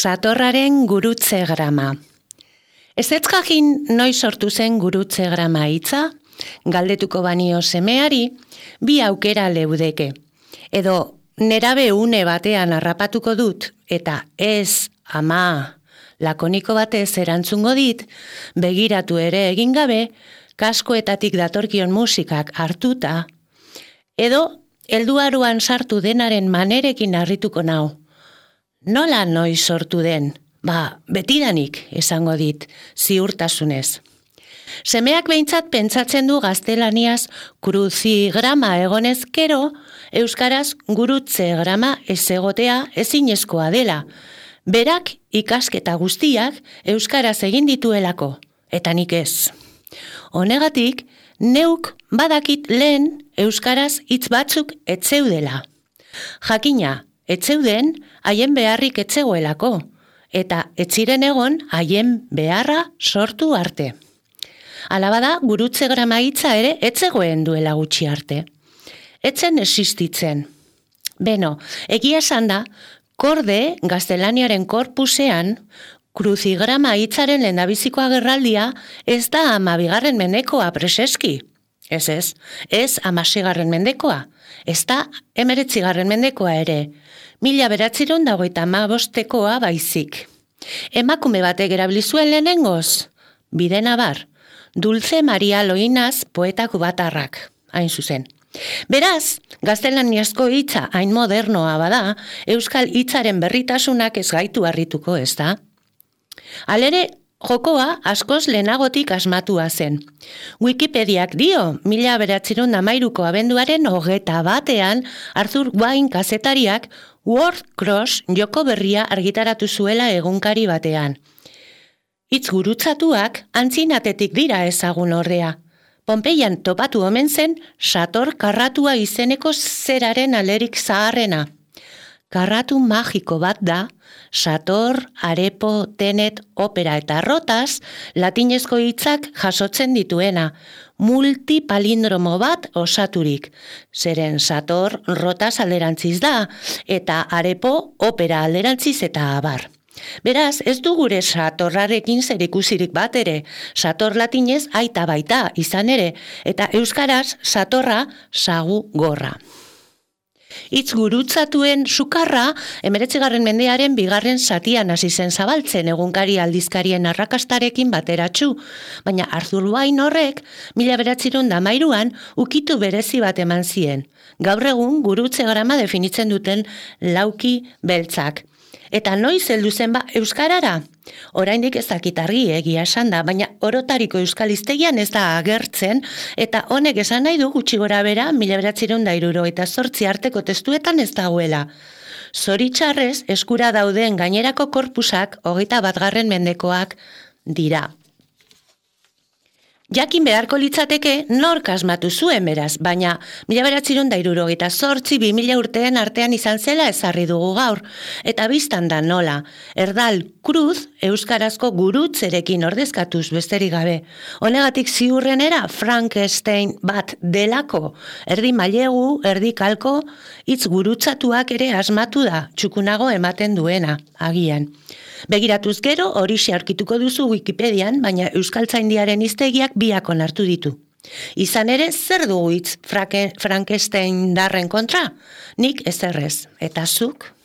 Satorraren gurutze grama. Ezetz jakin noiz sortu zen gurutze grama hitza, galdetuko banio semeari, bi aukera leudeke. Edo nerabe une batean harrapatuko dut, eta ez, ama, lakoniko batez erantzungo dit, begiratu ere egin gabe, kaskoetatik datorkion musikak hartuta, edo helduaruan sartu denaren manerekin harrituko nau. Nola noiz sortu den? Betidanik esango dit, ziurtasunez. Semeak behintzat pentsatzen du gaztelaniaz kruzigrama egonezkero, euskaraz gurutze grama ez egotea ezinezkoa dela. Berak ikasketa guztiak euskaraz egin dituelako, eta nik ez. Honegatik, neuk badakit lehen euskaraz hitz batzuk etzeudela. Jakina, etzeuden haien beharrik etzegoelako, eta etziren egon haien beharra sortu arte. Alabada, gurutze grama hitza ere etzegoen duela gutxi arte. Etzen existitzen. Beno, egia esan da, korde gaztelaniaren korpusean, kruzigrama hitzaren lehendabiziko agerraldia ez da 12. mendekoa preseski. Ez, 16. mendekoa. Ez da 19. mendekoa ere. 1925koa baizik. Emakume batek erabili zuen lehenengoz. Bidena bar, Dulce Maria Loinaz poetako batarrak, hain zuzen. Beraz, gaztelaniazko hitza hain modernoa bada, euskal hitzaren berritasunak ez gaitu harrituko, ez da? Halere, jokoa askoz lehenagotik asmatua zen. Wikipediak dio, 1913ko abenduaren 21 Arthur Wayne kazetariak World Cross joko berria argitaratu zuela egunkari batean. Hitz gurutzatuak antzinatetik dira ezagun ordea. Pompeian topatu omen zen Sator karratua izeneko zeraren alerik zaharrena. Karratu magiko bat da, Sator, Arepo, Tenet, Opera eta Rotas latinezko hitzak jasotzen dituena, multipalindromo bat osaturik. Zeren Sator, Rotas alderantziz da, eta Arepo, Opera alderantziz eta abar. Beraz, ez du gure Satorrarekin zerikusirik bat ere, Sator latinez aita baita izan ere, eta euskaraz Satorra sagu gorra. Hitz gurutzatuen sukarra 19. mendearen 2. zatian hasi zen zabaltzen egunkari aldizkarien arrakastarekin bateratsu, baina Arthur Wayne horrek 1913an ukitu berezi bat eman zien. Gaur egun gurutze grama definitzen duten lauki beltzak. Eta noiz heldu zen euskarara? Oraindik ez dakit argi egia esan da, baina orotariko euskal hiztegian ez da agertzen, eta honek esan nahi du gutxi gora bera 1978 arteko testuetan ez dagoela. Zoritxarrez, eskura dauden gainerako korpusak 21. mendekoak dira. Jakin beharko litzateke nork asmatu zuen beraz, baina 1978-2000 urteen artean izan zela ezarri dugu gaur, eta biztan da nola, erdal kruz euskarazko gurutzerekin ordezkatuz besterik gabe. Honegatik ziurrenera Frankenstein bat delako, erdi mailegu, erdi kalko, hitz gurutzatuak ere asmatu da, txukunago ematen duena, agian. Begiratuz gero, horixe aurkituko duzu Wikipedian, baina euskaltzaindiaren hiztegiak biak onartu ditu. Izan ere, zer dugu hitz Frankenstein darren kontra? Nik ezerrez, eta zuk?